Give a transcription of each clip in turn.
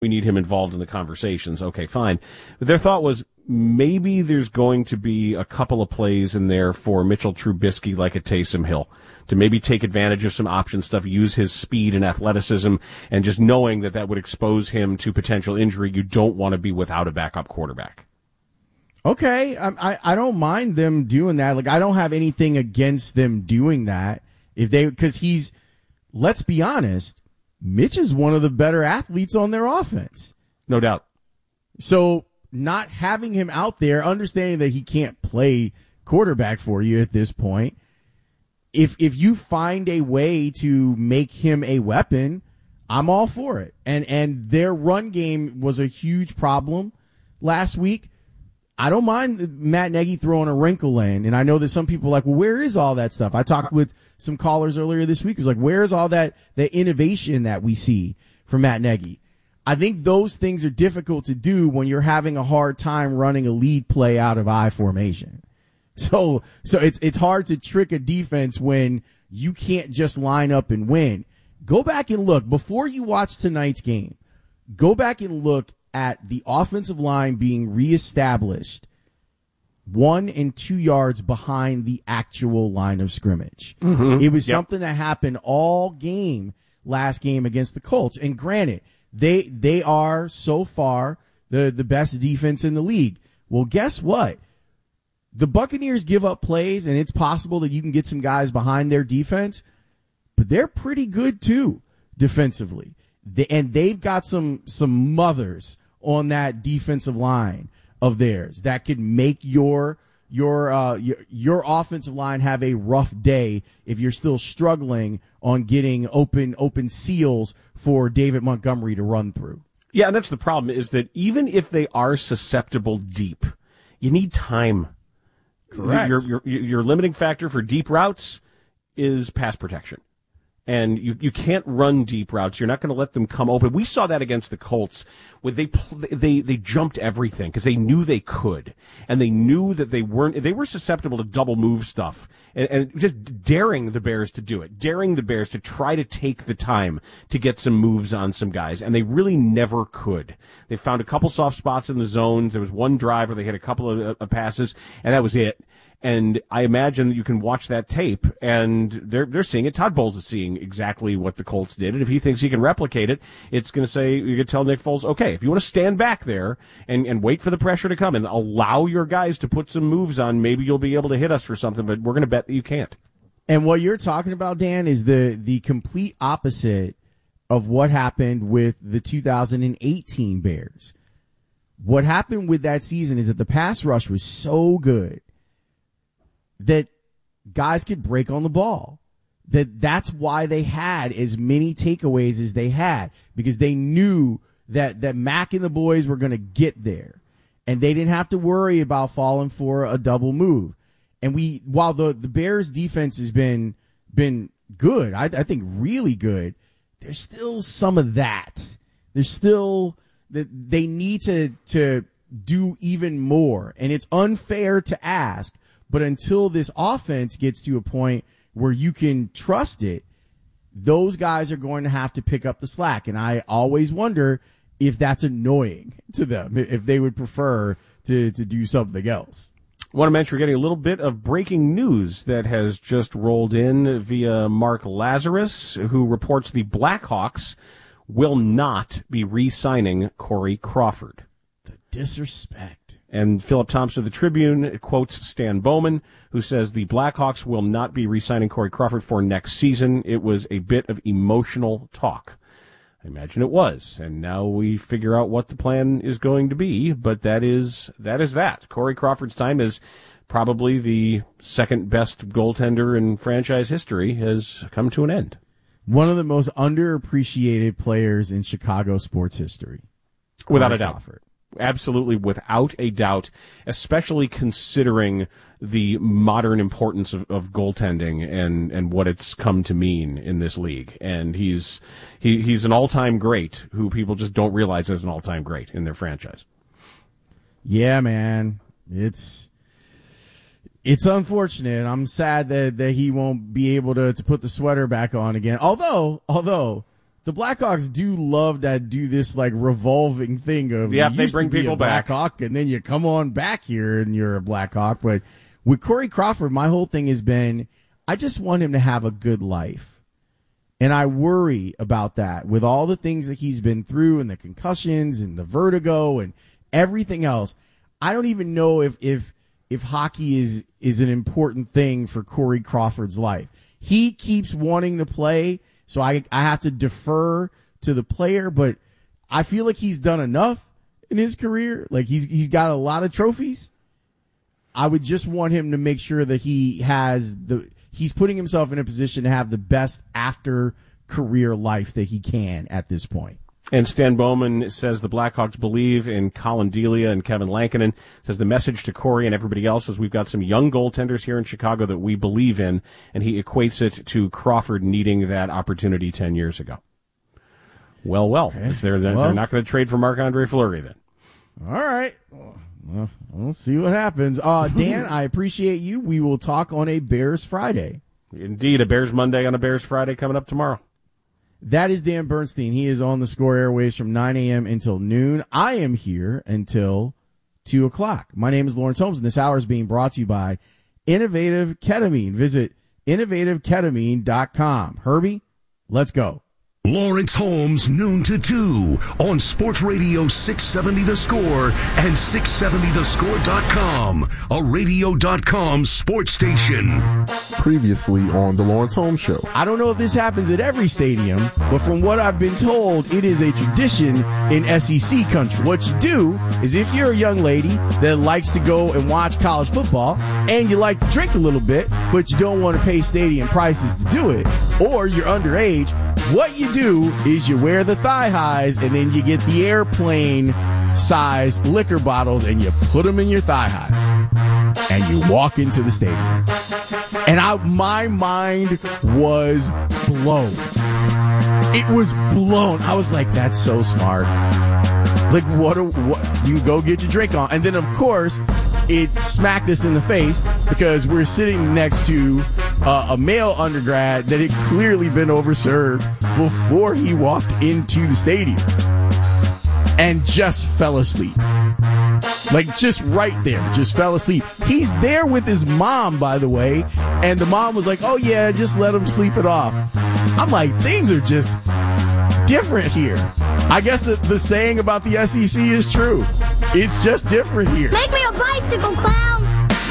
we need him involved in the conversations. Okay, fine. But their thought was maybe there's going to be a couple of plays in there for Mitchell Trubisky like a Taysom Hill to maybe take advantage of some option stuff, use his speed and athleticism, and just knowing that would expose him to potential injury. You don't want to be without a backup quarterback. Okay, I don't mind them doing that. Like, I don't have anything against them doing that because let's be honest, Mitch is one of the better athletes on their offense. No doubt. So not having him out there, understanding that he can't play quarterback for you at this point, if you find a way to make him a weapon, I'm all for it. And their run game was a huge problem last week. I don't mind Matt Nagy throwing a wrinkle in, and I know that some people are like, well, where is all that stuff? I talked with some callers earlier this week. It was like, where is all that innovation that we see from Matt Nagy? I think those things are difficult to do when you're having a hard time running a lead play out of I formation. So it's hard to trick a defense when you can't just line up and win. Go back and look before you watch tonight's game. Go back and look at the offensive line being reestablished 1 and 2 yards behind the actual line of scrimmage. Mm-hmm. It was something that happened all game last game against the Colts. And granted, they are so far the best defense in the league. Well, guess what? The Buccaneers give up plays, and it's possible that you can get some guys behind their defense, but they're pretty good too defensively. And they've got some mothers on that defensive line of theirs that could make your offensive line have a rough day if you're still struggling on getting open seals for David Montgomery to run through. Yeah, and that's the problem, is that even if they are susceptible deep, you need time. Correct. Your limiting factor for deep routes is pass protection. And you can't run deep routes. You're not going to let them come open. We saw that against the Colts, where they jumped everything because they knew they could, and they knew that they were susceptible to double move stuff, and just daring the Bears to do it, daring the Bears to try to take the time to get some moves on some guys, and they really never could. They found a couple soft spots in the zones. There was one drive where they hit a couple of passes, and that was it. And I imagine that you can watch that tape, and they're seeing it. Todd Bowles is seeing exactly what the Colts did, and if he thinks he can replicate it, it's going to say, you can tell Nick Foles, okay, if you want to stand back there and wait for the pressure to come and allow your guys to put some moves on, maybe you'll be able to hit us for something, but we're going to bet that you can't. And what you're talking about, Dan, is the complete opposite of what happened with the 2018 Bears. What happened with that season is that the pass rush was so good that guys could break on the ball. That's why they had as many takeaways as they had, because they knew that Mac and the boys were going to get there, and they didn't have to worry about falling for a double move. And while the Bears defense has been good, I think really good, there's still some of that. There's still that they need to do even more, and it's unfair to ask. But until this offense gets to a point where you can trust it, those guys are going to have to pick up the slack. And I always wonder if that's annoying to them, if they would prefer to do something else. I want to mention we're getting a little bit of breaking news that has just rolled in via Mark Lazarus, who reports the Blackhawks will not be re-signing Corey Crawford. The disrespect. And Philip Thompson of the Tribune quotes Stan Bowman, who says the Blackhawks will not be re-signing Corey Crawford for next season. It was a bit of emotional talk. I imagine it was. And now we figure out what the plan is going to be, but that is that. Corey Crawford's time as probably the second best goaltender in franchise history has come to an end. One of the most underappreciated players in Chicago sports history. Without a doubt. Crawford. Absolutely, without a doubt, especially considering the modern importance of goaltending and what it's come to mean in this league. And he's an all-time great who people just don't realize is an all-time great in their franchise. Yeah, man. It's unfortunate. I'm sad that he won't be able to put the sweater back on again. Although the Blackhawks do love that, do this like revolving thing of, yeah, you they used bring to be people a back. Blackhawk and then you come on back here and you're a Blackhawk. But with Corey Crawford, my whole thing has been, I just want him to have a good life. And I worry about that with all the things that he's been through and the concussions and the vertigo and everything else. I don't even know if hockey is an important thing for Corey Crawford's life. He keeps wanting to play, so I have to defer to the player, but I feel like he's done enough in his career. Like he's got a lot of trophies. I would just want him to make sure that he's putting himself in a position to have the best after career life that he can at this point. And Stan Bowman says the Blackhawks believe in Colin Delia and Kevin Lankinen. Says the message to Corey and everybody else is we've got some young goaltenders here in Chicago that we believe in, and he equates it to Crawford needing that opportunity 10 years ago. Well, if they're not going to trade for Marc-Andre Fleury then. All right. Well, we'll see what happens. Dan, I appreciate you. We will talk on a Bears Friday. Indeed, a Bears Monday on a Bears Friday coming up tomorrow. That is Dan Bernstein. He is on the Score airwaves from 9 a.m. until noon. I am here until 2 o'clock. My name is Lawrence Holmes, and this hour is being brought to you by Innovative Ketamine. Visit innovativeketamine.com. Herbie, let's go. Lawrence Holmes, noon to 2 on Sports Radio 670 The Score and 670thescore.com, a radio.com sports station. Previously on The Lawrence Holmes Show. I don't know if this happens at every stadium, but from what I've been told, it is a tradition in SEC country. What you do is if you're a young lady that likes to go and watch college football and you like to drink a little bit, but you don't want to pay stadium prices to do it, or you're underage, what you do is you wear the thigh highs and then you get the airplane size liquor bottles and you put them in your thigh highs and you walk into the stadium. And my mind was blown. It was blown. I was like, that's so smart. Like, what you go get your drink on. And then, of course, it smacked us in the face because we're sitting next to a male undergrad that had clearly been overserved before he walked into the stadium and just fell asleep. Like, just right there, just fell asleep. He's there with his mom, by the way, and the mom was like, oh yeah, just let him sleep it off. I'm like, things are just different here. I guess the saying about the SEC is true. It's just different here. Make me a bicycle, clown!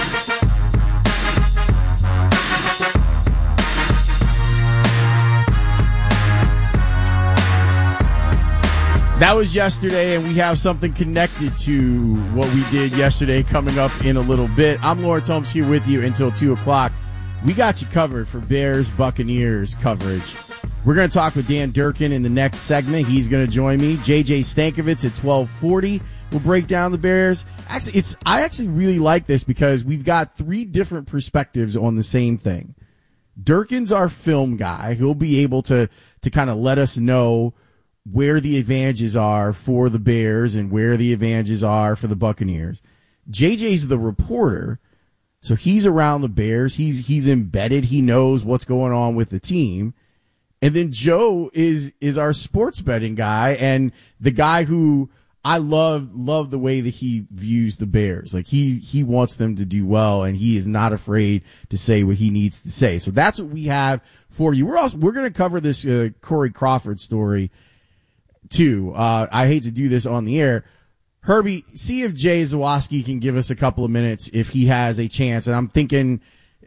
That was yesterday, and we have something connected to what we did yesterday coming up in a little bit. I'm Lawrence Holmes here with you until 2 o'clock. We got you covered for Bears Buccaneers coverage. We're going to talk with Dan Durkin in the next segment. He's going to join me. JJ Stankovitz at 12:40 will break down the Bears. Actually, I actually really like this because we've got three different perspectives on the same thing. Durkin's our film guy. He'll be able to kind of let us know where the advantages are for the Bears and where the advantages are for the Buccaneers. JJ's the reporter, so he's around the Bears. He's embedded. He knows what's going on with the team. And then Joe is our sports betting guy and the guy who I love the way that he views the Bears. Like he wants them to do well and he is not afraid to say what he needs to say. So that's what we have for you. We're going to cover this Corey Crawford story too. I hate to do this on the air. Herbie, see if Jay Zawoski can give us a couple of minutes if he has a chance. And I'm thinking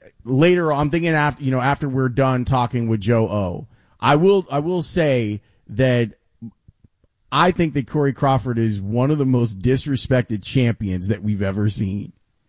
after we're done talking with Joe O. I will say that I think that Corey Crawford is one of the most disrespected champions that we've ever seen.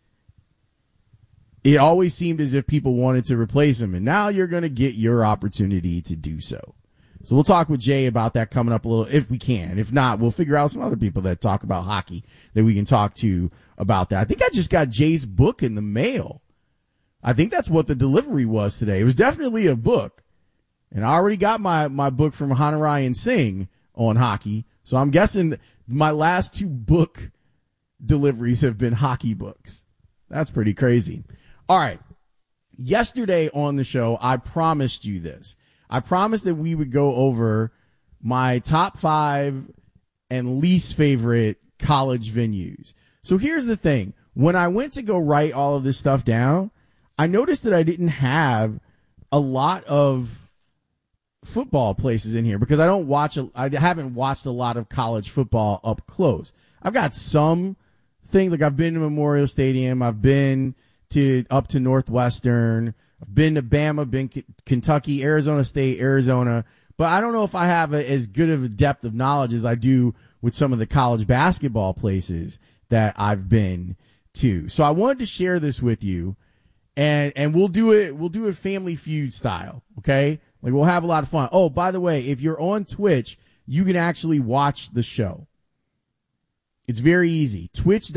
It always seemed as if people wanted to replace him, and now you're going to get your opportunity to do so. So we'll talk with Jay about that coming up a little, if we can. If not, we'll figure out some other people that talk about hockey that we can talk to about that. I think I just got Jay's book in the mail. I think that's what the delivery was today. It was definitely a book. And I already got my book from Hanarayan Singh on hockey. So I'm guessing my last two book deliveries have been hockey books. That's pretty crazy. All right. Yesterday on the show, I promised you this. I promised that we would go over my top 5 and least favorite college venues. So here's the thing. When I went to go write all of this stuff down, I noticed that I didn't have a lot of football places in here because I haven't watched a lot of college football up close. I've got some things, like I've been to Memorial Stadium, I've been up to Northwestern, I've been to Bama, been Kentucky, Arizona State, Arizona, but I don't know if I have as good of a depth of knowledge as I do with some of the college basketball places that I've been to. So I wanted to share this with you, and we'll do it Family Feud style, okay? Like, we'll have a lot of fun. Oh, by the way, if you're on Twitch, you can actually watch the show. It's very easy.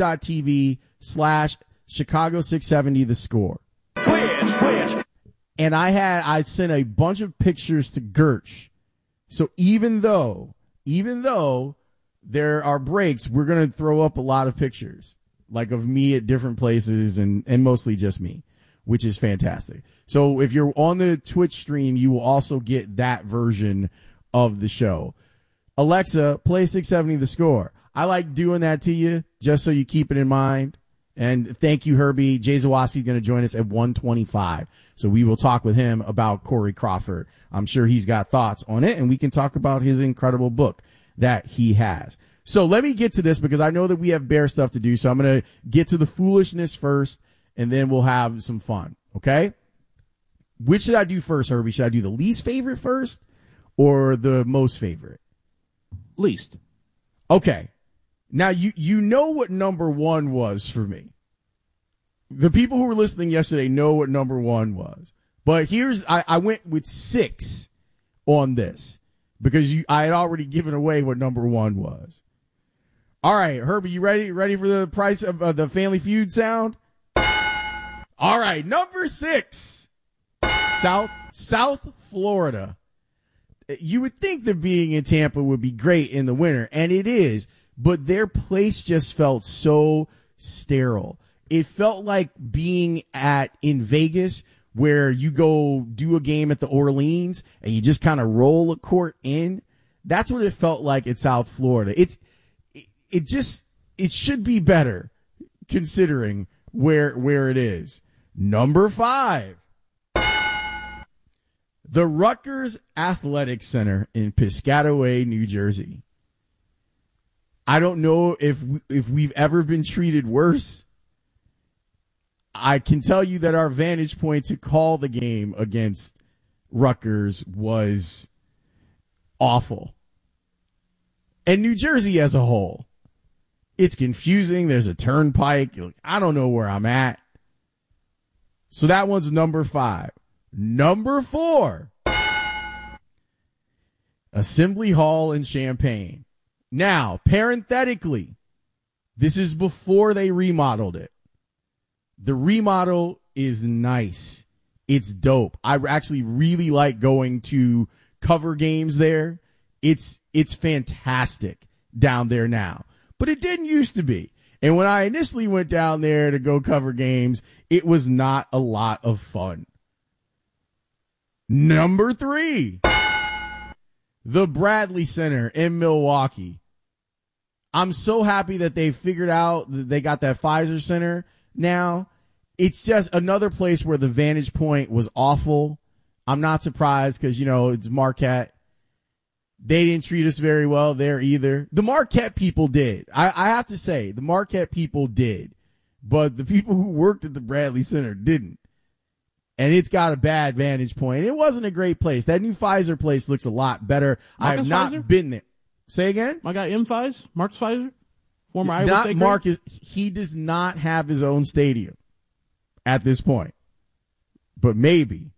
Twitch.tv/Chicago670 The Score. Twitch. And I sent a bunch of pictures to Gertch. So even though there are breaks, we're going to throw up a lot of pictures, like of me at different places and mostly just me, which is fantastic. So if you're on the Twitch stream, you will also get that version of the show. Alexa, play 670 The Score. I like doing that to you just so you keep it in mind. And thank you, Herbie. Jay Zawaski is going to join us at 1:25. So we will talk with him about Corey Crawford. I'm sure he's got thoughts on it, and we can talk about his incredible book that he has. So let me get to this because I know that we have Bear stuff to do. So I'm going to get to the foolishness first, and then we'll have some fun. Okay? Which should I do first, Herbie? Should I do the least favorite first or the most favorite? Least. Okay. Now, you know what number 1 was for me. The people who were listening yesterday know what number 1 was. But I went with 6 on this because I had already given away what number 1 was. All right, Herbie, you ready? Ready for the price of the Family Feud sound? All right, number 6, South Florida. You would think that being in Tampa would be great in the winter, and it is. But their place just felt so sterile. It felt like being in Vegas where you go do a game at the Orleans and you just kind of roll a court in. That's what it felt like at South Florida. It should be better considering where it is. Number 5, the Rutgers Athletic Center in Piscataway, New Jersey. I don't know if we've ever been treated worse. I can tell you that our vantage point to call the game against Rutgers was awful. And New Jersey as a whole, it's confusing. There's a turnpike. I don't know where I'm at. So that one's number 5. Number 4, Assembly Hall in Champaign. Now, parenthetically, this is before they remodeled it. The remodel is nice. It's dope. I actually really like going to cover games there. It's fantastic down there now, but it didn't used to be. And when I initially went down there to go cover games, it was not a lot of fun. Number 3, the Bradley Center in Milwaukee. I'm so happy that they figured out that they got that Pfizer Center now. It's just another place where the vantage point was awful. I'm not surprised because, it's Marquette. They didn't treat us very well there either. The Marquette people did. I have to say, the Marquette people did. But the people who worked at the Bradley Center didn't. And it's got a bad vantage point. It wasn't a great place. That new Pfizer place looks a lot better. I have not been there. Say again? My guy Marcus Pfizer, former Iowa not State Marcus. He does not have his own stadium at this point. But maybe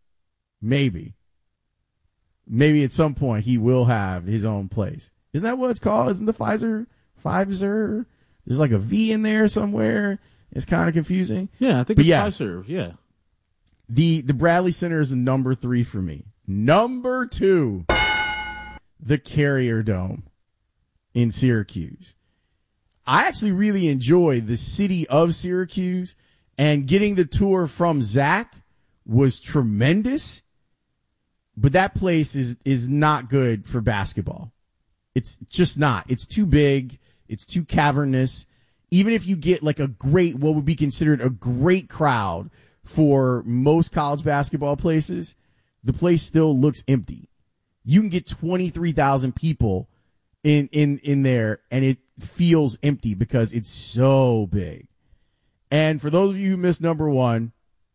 at some point he will have his own place. Isn't that what it's called? Isn't the Pfizer? There's like a V in there somewhere. It's kind of confusing. Yeah, I think it's Pfizer. Yeah. The Bradley Center is number 3 for me. Number 2, the Carrier Dome in Syracuse. I actually really enjoyed the city of Syracuse, and getting the tour from Zach was tremendous. But that place is not good for basketball. It's just not. It's too big. It's too cavernous. Even if you get like what would be considered a great crowd for most college basketball places, the place still looks empty. You can get 23,000 people in there and it feels empty because it's so big. And for those of you who missed number one,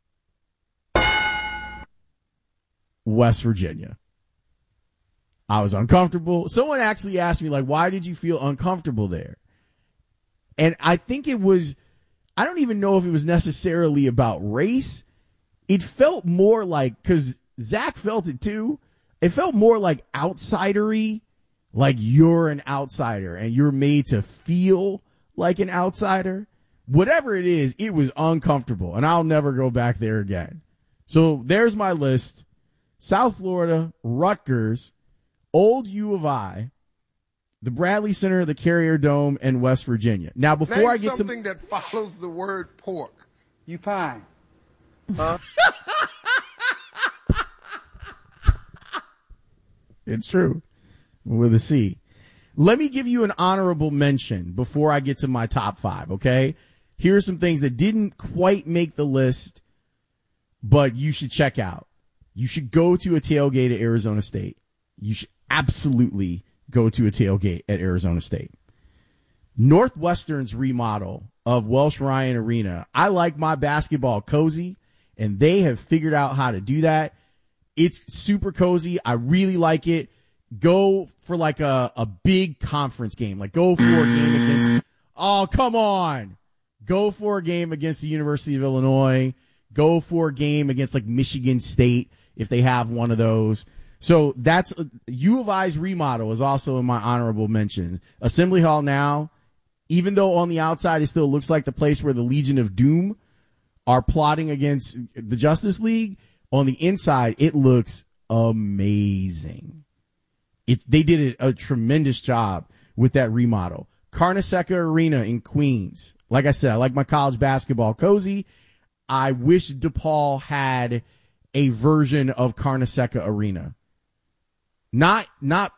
West Virginia. I was uncomfortable. Someone actually asked me, like, why did you feel uncomfortable there? And I think I don't even know if it was necessarily about race. It felt more like, because Zach felt it too, it felt more like outsidery, like you're an outsider and you're made to feel like an outsider. Whatever it is, it was uncomfortable, and I'll never go back there again. So there's my list. South Florida, Rutgers, Old U of I, the Bradley Center, the Carrier Dome, and West Virginia. Now, before Name I get something that follows the word pork. You pine. Huh? It's true. With a C. Let me give you an honorable mention before I get to my top five, okay? Here are some things that didn't quite make the list, but you should check out. You should go to a tailgate at Arizona State. You should absolutely go to a tailgate at Arizona State. Northwestern's remodel of Welsh Ryan Arena. I like my basketball cozy, and they have figured out how to do that. It's super cozy. I really like it. Go for like a big conference game. Like go for a game against, oh, come on. Go for a game against the University of Illinois. Go for a game against like Michigan State if they have one of those. So that's U of I's remodel is also in my honorable mentions. Assembly Hall now, even though on the outside it still looks like the place where the Legion of Doom are plotting against the Justice League, on the inside it looks amazing. They did a tremendous job with that remodel. Carnesecca Arena in Queens. Like I said, I like my college basketball cozy. I wish DePaul had a version of Carnesecca Arena. Not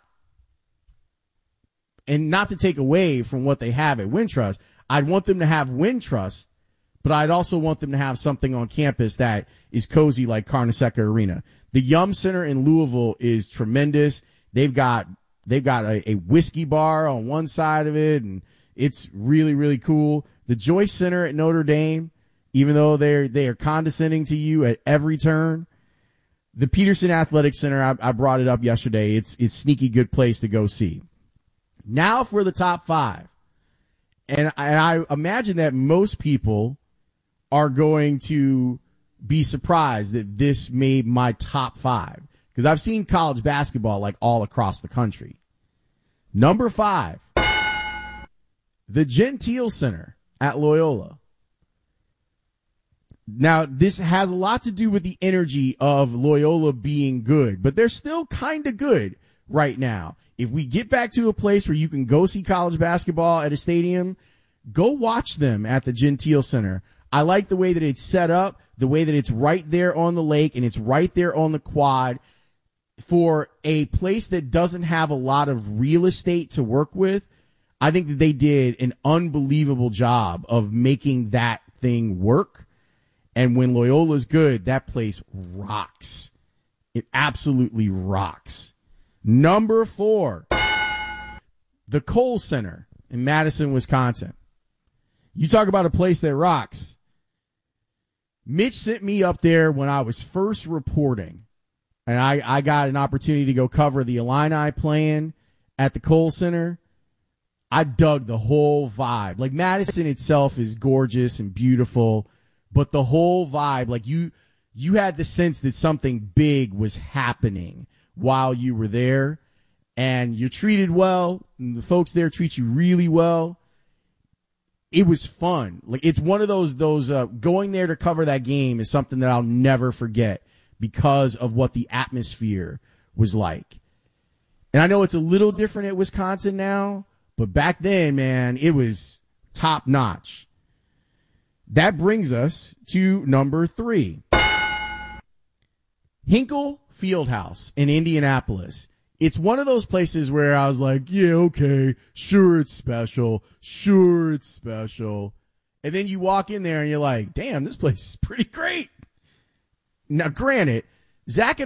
to take away from what they have at Wintrust. I'd want them to have Wintrust, but I'd also want them to have something on campus that is cozy like Carnesecca Arena. The Yum Center in Louisville is tremendous. They've got a whiskey bar on one side of it, and it's really, really cool. The Joyce Center at Notre Dame, even though they are condescending to you at every turn. The Peterson Athletic Center, I brought it up yesterday. It's sneaky good place to go see. Now for the top five. And I imagine that most people are going to be surprised that this made my top five. Because I've seen college basketball like all across the country. Number 5, the Gentile Center at Loyola. Now, this has a lot to do with the energy of Loyola being good, but they're still kind of good right now. If we get back to a place where you can go see college basketball at a stadium, go watch them at the Gentile Center. I like the way that it's set up, the way that it's right there on the lake and it's right there on the quad. For a place that doesn't have a lot of real estate to work with, I think that they did an unbelievable job of making that thing work. And when Loyola's good, that place rocks. It absolutely rocks. Number 4, the Kohl Center in Madison, Wisconsin. You talk about a place that rocks. Mitch sent me up there when I was first reporting. And I got an opportunity to go cover the Illini playing at the Kohl Center. I dug the whole vibe. Like Madison itself is gorgeous and beautiful, but the whole vibe, like you had the sense that something big was happening while you were there, and you're treated well, and the folks there treat you really well. It was fun. Like it's one of those going there to cover that game is something that I'll never forget, because of what the atmosphere was like. And I know it's a little different at Wisconsin now, but back then, man, it was top notch. That brings us to number 3. Hinkle Fieldhouse in Indianapolis it's one of those places where I was like, yeah, okay, sure it's special. And then you walk in there and you're like, damn, this place is pretty great. Now, granted, Zach and